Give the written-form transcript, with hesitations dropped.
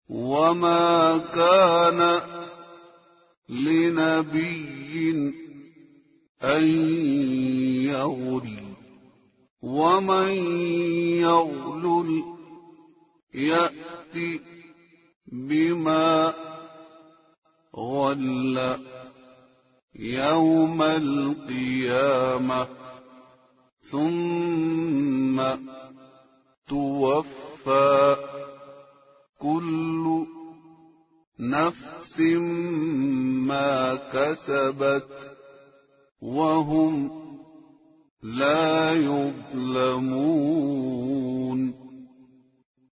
وما كان لنبي أن يغل ومن يغلل يأت بما غل يوم القيامة ثم توفى كل نفس ما كسبت وهم لا يظلمون.